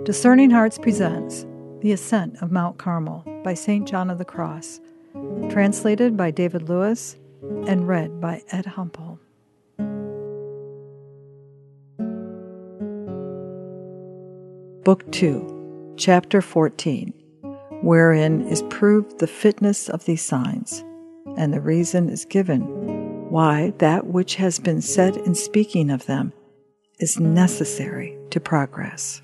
Discerning Hearts presents The Ascent of Mount Carmel by St. John of the Cross, translated by David Lewis and read by Ed Humpel. Book 2, Chapter 14, wherein is proved the fitness of these signs, and the reason is given why that which has been said in speaking of them is necessary to progress.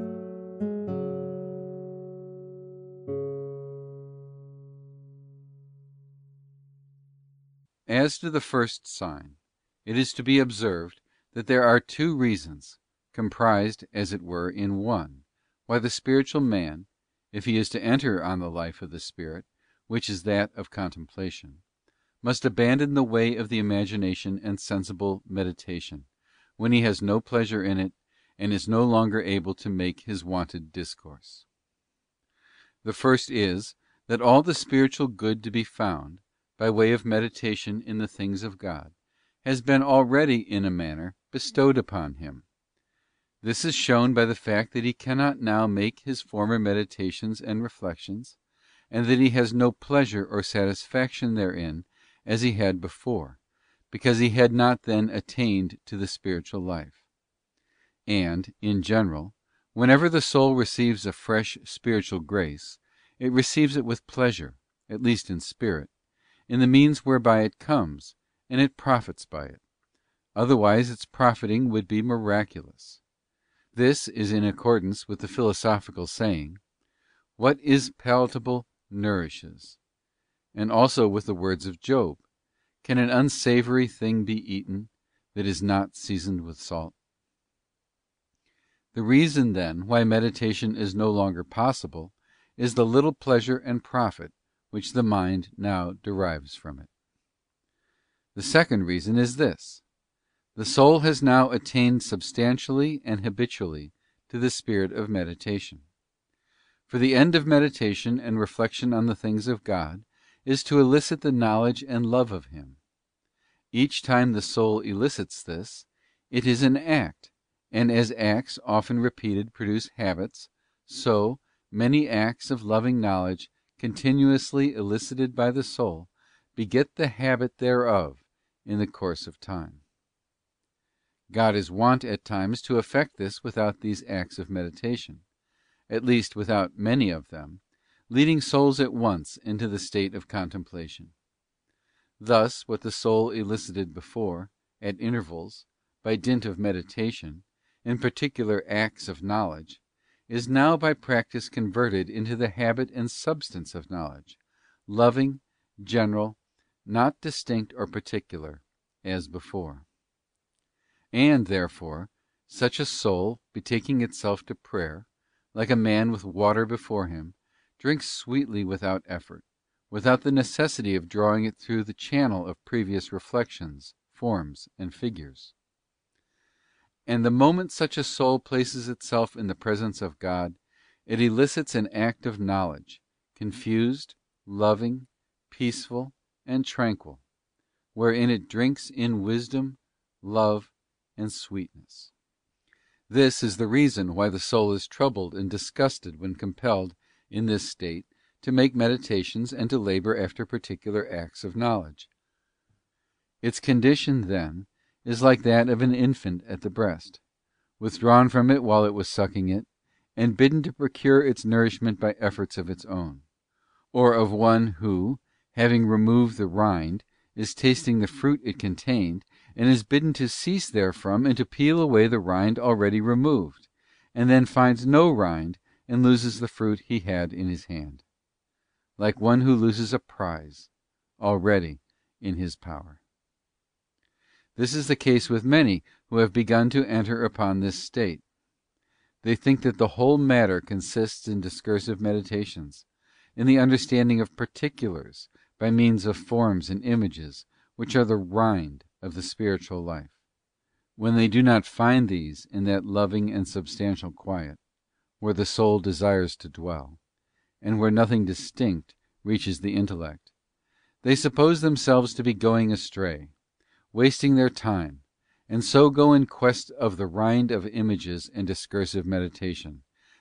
As to the first sign, it is to be observed that there are two reasons, comprised as it were in one, why the spiritual man, if he is to enter on the life of the Spirit, which is that of contemplation, must abandon the way of the imagination and sensible meditation, when he has no pleasure in it, and is no longer able to make his wonted discourse. The first is, that all the spiritual good to be found, by way of meditation in the things of God, has been already in a manner bestowed upon him. This is shown by the fact that he cannot now make his former meditations and reflections, and that he has no pleasure or satisfaction therein as he had before, because he had not then attained to the spiritual life. And, in general, whenever the soul receives a fresh spiritual grace, it receives it with pleasure, at least in spirit, in the means whereby it comes, and it profits by it. Otherwise its profiting would be miraculous. This is in accordance with the philosophical saying, "What is palatable nourishes," and also with the words of Job, "Can an unsavoury thing be eaten that is not seasoned with salt?" The reason, then, why meditation is no longer possible is the little pleasure and profit which the mind now derives from it. The second reason is this: the soul has now attained substantially and habitually to the spirit of meditation. For the end of meditation and reflection on the things of God is to elicit the knowledge and love of Him. Each time the soul elicits this, it is an act, and as acts often repeated produce habits, so many acts of loving knowledge continuously elicited by the soul beget the habit thereof in the course of time. God is wont at times to effect this without these acts of meditation, at least without many of them, leading souls at once into the state of contemplation. Thus what the soul elicited before, at intervals, by dint of meditation, in particular acts of knowledge, is now by practice converted into the habit and substance of knowledge, loving, general, not distinct or particular, as before. And, therefore, such a soul, betaking itself to prayer, like a man with water before him, drinks sweetly without effort, without the necessity of drawing it through the channel of previous reflections, forms, and figures. And the moment such a soul places itself in the presence of God, it elicits an act of knowledge, confused, loving, peaceful, and tranquil, wherein it drinks in wisdom, love, and sweetness. This is the reason why the soul is troubled and disgusted when compelled, in this state, to make meditations and to labour after particular acts of knowledge. Its condition, then, is like that of an infant at the breast, withdrawn from it while it was sucking it, and bidden to procure its nourishment by efforts of its own; or of one who, having removed the rind, is tasting the fruit it contained, and is bidden to cease therefrom and to peel away the rind already removed, and then finds no rind and loses the fruit he had in his hand; like one who loses a prize already in his power. This is the case with many who have begun to enter upon this state. They think that the whole matter consists in discursive meditations, in the understanding of particulars, by means of forms and images, which are the rind of the spiritual life, when they do not find these in that loving and substantial quiet, where the soul desires to dwell, and where nothing distinct reaches the intellect. They suppose themselves to be going astray, wasting their time, and so go in quest of the rind of images and discursive meditation,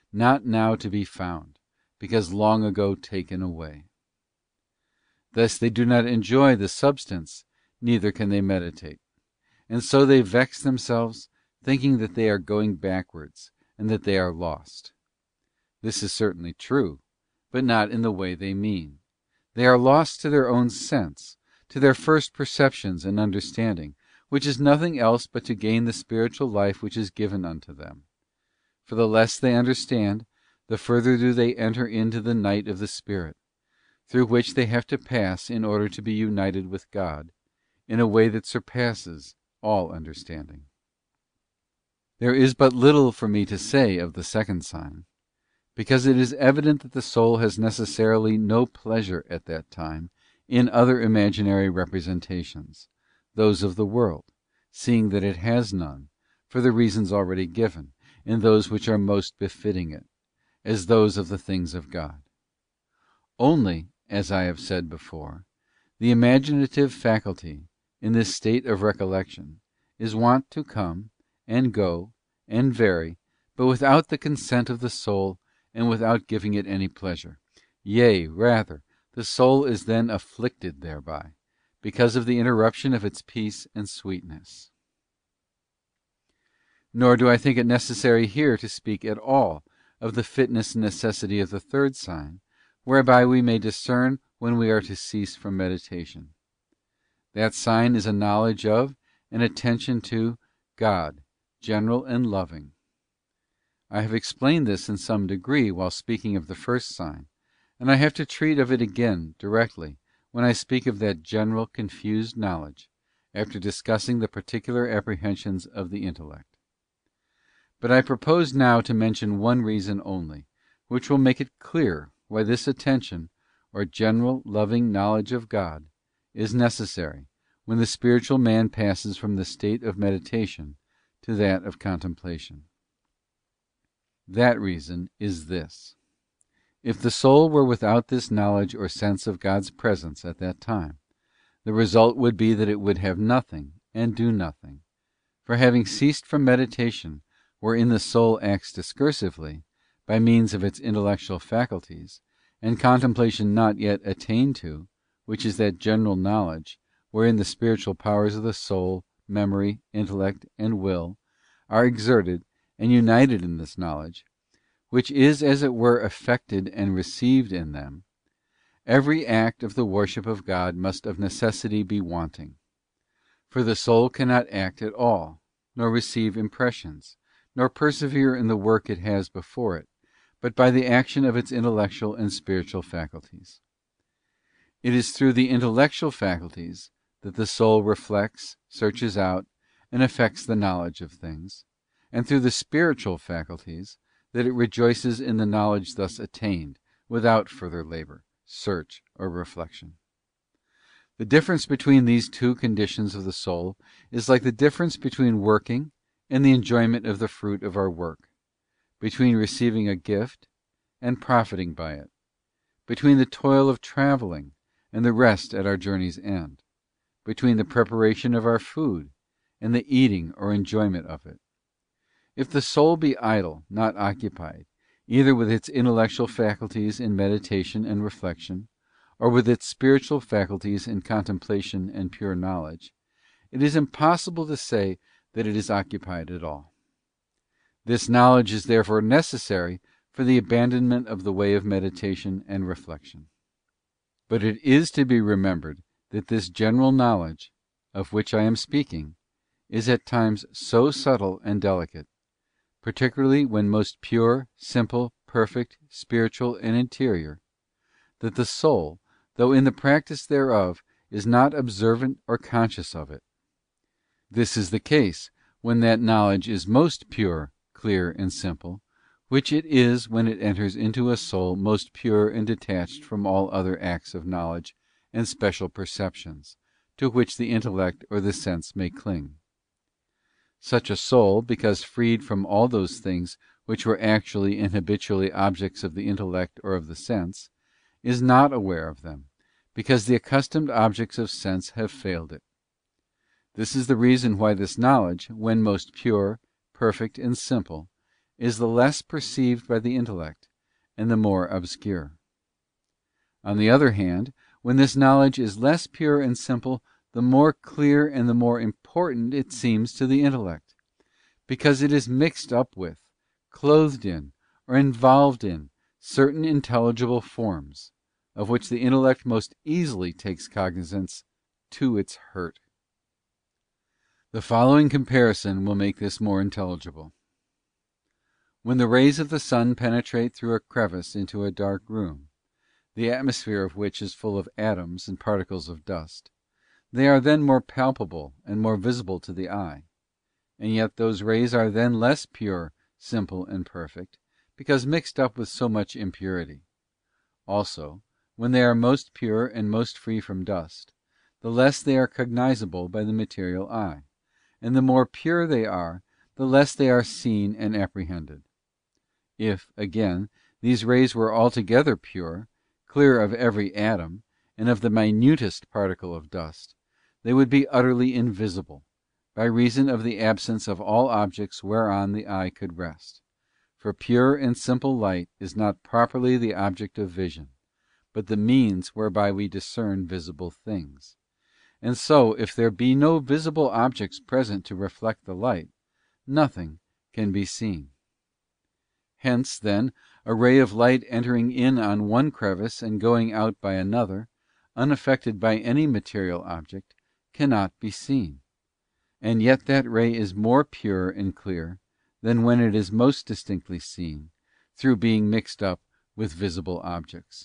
not now to be found, because long ago taken away. Thus they do not enjoy the substance, neither can they meditate. And so they vex themselves, thinking that they are going backwards, and that they are lost. This is certainly true, but not in the way they mean. They are lost to their own sense, to their first perceptions and understanding, which is nothing else but to gain the spiritual life which is given unto them. For the less they understand, the further do they enter into the night of the Spirit, through which they have to pass in order to be united with God, in a way that surpasses all understanding. There is but little for me to say of the second sign, because it is evident that the soul has necessarily no pleasure at that time in other imaginary representations, those of the world, seeing that it has none, for the reasons already given, in those which are most befitting it, as those of the things of God. Only, as I have said before, the imaginative faculty, in this state of recollection, is wont to come, and go, and vary, but without the consent of the soul, and without giving it any pleasure. Yea, rather, the soul is then afflicted thereby, because of the interruption of its peace and sweetness. Nor do I think it necessary here to speak at all of the fitness and necessity of the third sign, whereby we may discern when we are to cease from meditation. That sign is a knowledge of and attention to God, general and loving. I have explained this in some degree while speaking of the first sign, and I have to treat of it again directly when I speak of that general confused knowledge, after discussing the particular apprehensions of the intellect. But I propose now to mention one reason only, which will make it clear why this attention, or general loving knowledge of God, is necessary when the spiritual man passes from the state of meditation to that of contemplation. That reason is this: if the soul were without this knowledge or sense of God's presence at that time, the result would be that it would have nothing and do nothing, for having ceased from meditation, wherein the soul acts discursively, by means of its intellectual faculties, and contemplation not yet attained to, which is that general knowledge, wherein the spiritual powers of the soul, memory, intellect, and will are exerted and united in this knowledge, which is as it were affected and received in them, every act of the worship of God must of necessity be wanting. For the soul cannot act at all, nor receive impressions, nor persevere in the work it has before it, but by the action of its intellectual and spiritual faculties. It is through the intellectual faculties that the soul reflects, searches out, and affects the knowledge of things, and through the spiritual faculties that it rejoices in the knowledge thus attained, without further labour, search, or reflection. The difference between these two conditions of the soul is like the difference between working and the enjoyment of the fruit of our work, between receiving a gift and profiting by it, between the toil of travelling and the rest at our journey's end, between the preparation of our food and the eating or enjoyment of it. If the soul be idle, not occupied, either with its intellectual faculties in meditation and reflection, or with its spiritual faculties in contemplation and pure knowledge, it is impossible to say that it is occupied at all. This knowledge is therefore necessary for the abandonment of the way of meditation and reflection. But it is to be remembered that this general knowledge, of which I am speaking, is at times so subtle and delicate, particularly when most pure, simple, perfect, spiritual, and interior, that the soul, though in the practice thereof, is not observant or conscious of it. This is the case when that knowledge is most pure, clear, and simple, which it is when it enters into a soul most pure and detached from all other acts of knowledge and special perceptions, to which the intellect or the sense may cling. Such a soul, because freed from all those things which were actually and habitually objects of the intellect or of the sense, is not aware of them, because the accustomed objects of sense have failed it. This is the reason why this knowledge, when most pure, perfect, and simple, is the less perceived by the intellect, and the more obscure. On the other hand, when this knowledge is less pure and simple, the more clear and the more important it seems to the intellect, because it is mixed up with, clothed in, or involved in certain intelligible forms, of which the intellect most easily takes cognizance, to its hurt. The following comparison will make this more intelligible. When the rays of the sun penetrate through a crevice into a dark room, the atmosphere of which is full of atoms and particles of dust, they are then more palpable and more visible to the eye, and yet those rays are then less pure, simple, and perfect, because mixed up with so much impurity. Also, when they are most pure and most free from dust, the less they are cognizable by the material eye, and the more pure they are, the less they are seen and apprehended. If, again, these rays were altogether pure, clear of every atom, and of the minutest particle of dust, they would be utterly invisible, by reason of the absence of all objects whereon the eye could rest, for pure and simple light is not properly the object of vision, but the means whereby we discern visible things. And so, if there be no visible objects present to reflect the light, nothing can be seen. Hence, then, a ray of light entering in on one crevice and going out by another, unaffected by any material object, cannot be seen, and yet that ray is more pure and clear than when it is most distinctly seen, through being mixed up with visible objects.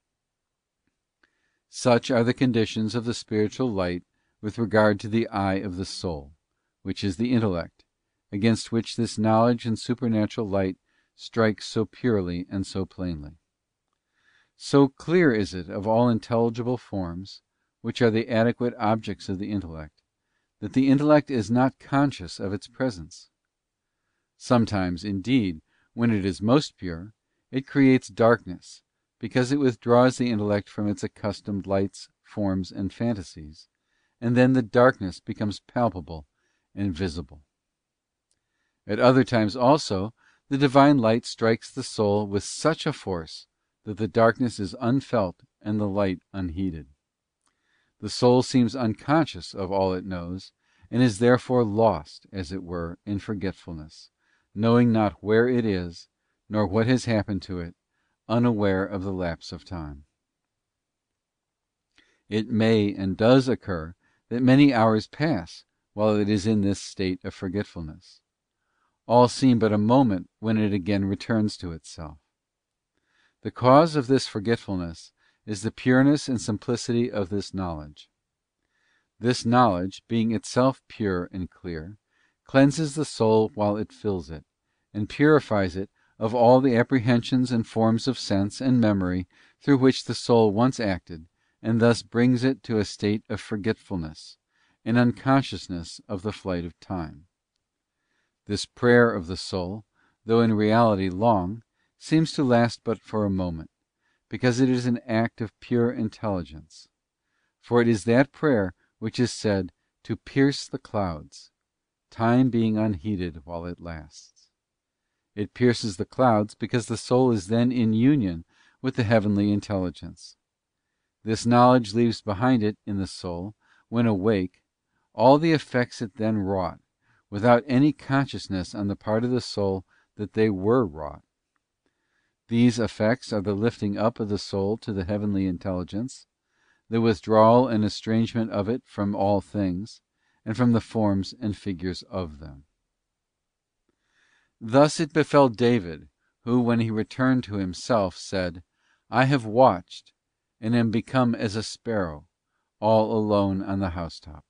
Such are the conditions of the spiritual light with regard to the eye of the soul, which is the intellect, against which this knowledge and supernatural light strikes so purely and so plainly. So clear is it of all intelligible forms, which are the adequate objects of the intellect, that the intellect is not conscious of its presence. Sometimes, indeed, when it is most pure, it creates darkness, because it withdraws the intellect from its accustomed lights, forms, and fantasies, and then the darkness becomes palpable and visible. At other times also, the divine light strikes the soul with such a force that the darkness is unfelt and the light unheeded. The soul seems unconscious of all it knows, and is therefore lost, as it were, in forgetfulness, knowing not where it is, nor what has happened to it, unaware of the lapse of time. It may and does occur that many hours pass while it is in this state of forgetfulness. All seem but a moment when it again returns to itself. The cause of this forgetfulness is the pureness and simplicity of this knowledge. This knowledge, being itself pure and clear, cleanses the soul while it fills it, and purifies it of all the apprehensions and forms of sense and memory through which the soul once acted, and thus brings it to a state of forgetfulness, and unconsciousness of the flight of time. This prayer of the soul, though in reality long, seems to last but for a moment, because it is an act of pure intelligence. For it is that prayer which is said to pierce the clouds, time being unheeded while it lasts. It pierces the clouds because the soul is then in union with the heavenly intelligence. This knowledge leaves behind it in the soul, when awake, all the effects it then wrought, without any consciousness on the part of the soul that they were wrought. These effects are the lifting up of the soul to the heavenly intelligence, the withdrawal and estrangement of it from all things, and from the forms and figures of them. Thus it befell David, who, when he returned to himself, said, I have watched, and am become as a sparrow, all alone on the housetop.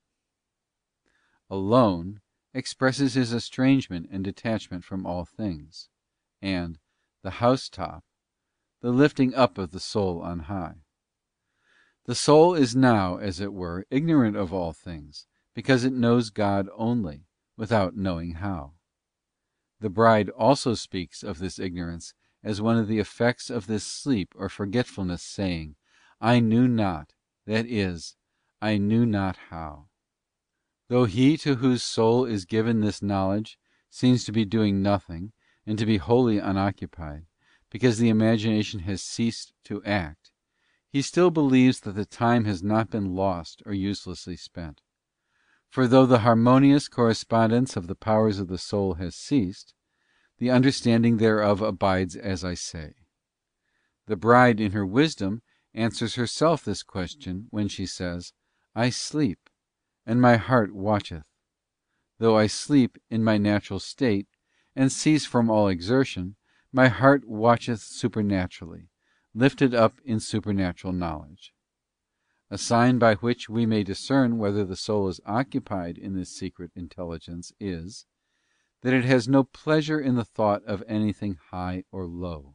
Alone expresses his estrangement and detachment from all things, and the housetop, the lifting up of the soul on high. The soul is now, as it were, ignorant of all things, because it knows God only, without knowing how. The bride also speaks of this ignorance as one of the effects of this sleep or forgetfulness, saying, I knew not, that is, I knew not how. Though he to whose soul is given this knowledge seems to be doing nothing, and to be wholly unoccupied, because the imagination has ceased to act, he still believes that the time has not been lost or uselessly spent. For though the harmonious correspondence of the powers of the soul has ceased, the understanding thereof abides as I say. The bride in her wisdom answers herself this question when she says, I sleep, and my heart watcheth. Though I sleep in my natural state, and cease from all exertion, my heart watcheth supernaturally, lifted up in supernatural knowledge. A sign by which we may discern whether the soul is occupied in this secret intelligence is, that it has no pleasure in the thought of anything high or low.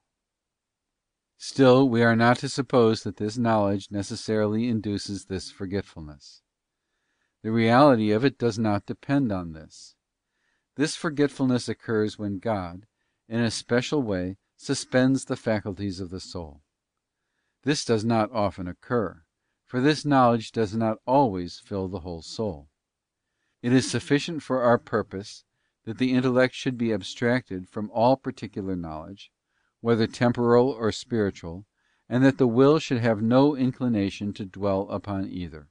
Still, we are not to suppose that this knowledge necessarily induces this forgetfulness. The reality of it does not depend on this. This forgetfulness occurs when God, in a special way, suspends the faculties of the soul. This does not often occur, for this knowledge does not always fill the whole soul. It is sufficient for our purpose that the intellect should be abstracted from all particular knowledge, whether temporal or spiritual, and that the will should have no inclination to dwell upon either.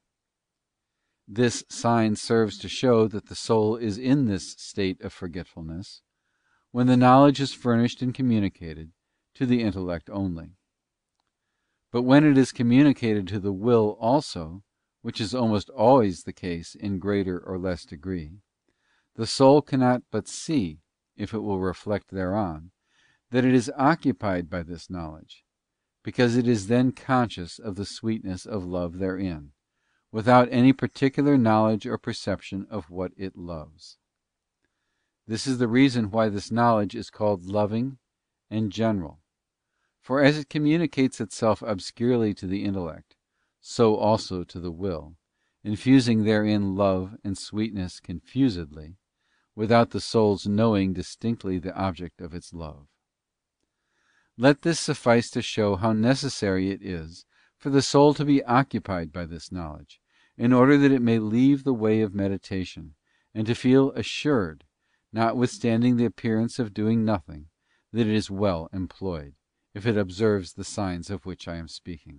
This sign serves to show that the soul is in this state of forgetfulness, when the knowledge is furnished and communicated to the intellect only. But when it is communicated to the will also, which is almost always the case in greater or less degree, the soul cannot but see, if it will reflect thereon, that it is occupied by this knowledge, because it is then conscious of the sweetness of love therein, without any particular knowledge or perception of what it loves. This is the reason why this knowledge is called loving and general, for as it communicates itself obscurely to the intellect, so also to the will, infusing therein love and sweetness confusedly, without the soul's knowing distinctly the object of its love. Let this suffice to show how necessary it is for the soul to be occupied by this knowledge, in order that it may leave the way of meditation, and to feel assured, notwithstanding the appearance of doing nothing, that it is well employed, if it observes the signs of which I am speaking.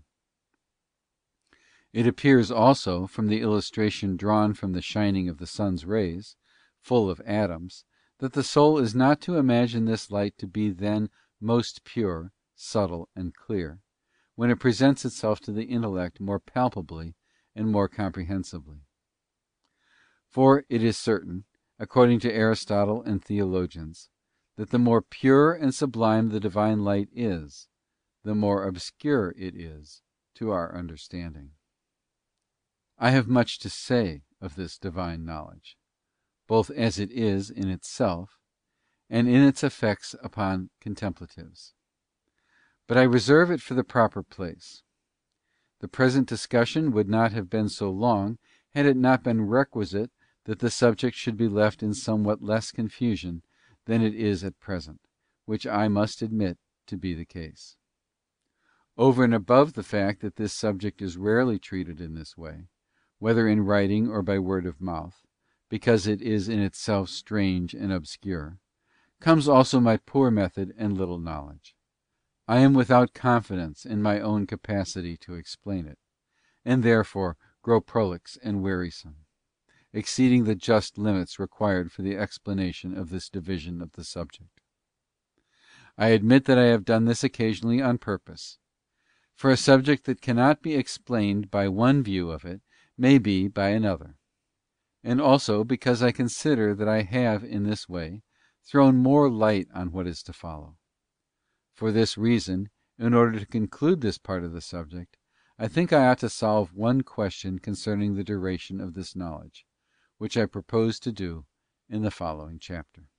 It appears also, from the illustration drawn from the shining of the sun's rays, full of atoms, that the soul is not to imagine this light to be then most pure, subtle, and clear, when it presents itself to the intellect more palpably and more comprehensibly. For it is certain, according to Aristotle and theologians, that the more pure and sublime the divine light is, the more obscure it is to our understanding. I have much to say of this divine knowledge, both as it is in itself, and in its effects upon contemplatives. But I reserve it for the proper place. The present discussion would not have been so long had it not been requisite that the subject should be left in somewhat less confusion than it is at present, which I must admit to be the case. Over and above the fact that this subject is rarely treated in this way, whether in writing or by word of mouth, because it is in itself strange and obscure, comes also my poor method and little knowledge. I am without confidence in my own capacity to explain it, and therefore grow prolix and wearisome, exceeding the just limits required for the explanation of this division of the subject. I admit that I have done this occasionally on purpose, for a subject that cannot be explained by one view of it may be by another, and also because I consider that I have in this way thrown more light on what is to follow. For this reason, in order to conclude this part of the subject, I think I ought to solve one question concerning the duration of this knowledge, which I propose to do in the following chapter.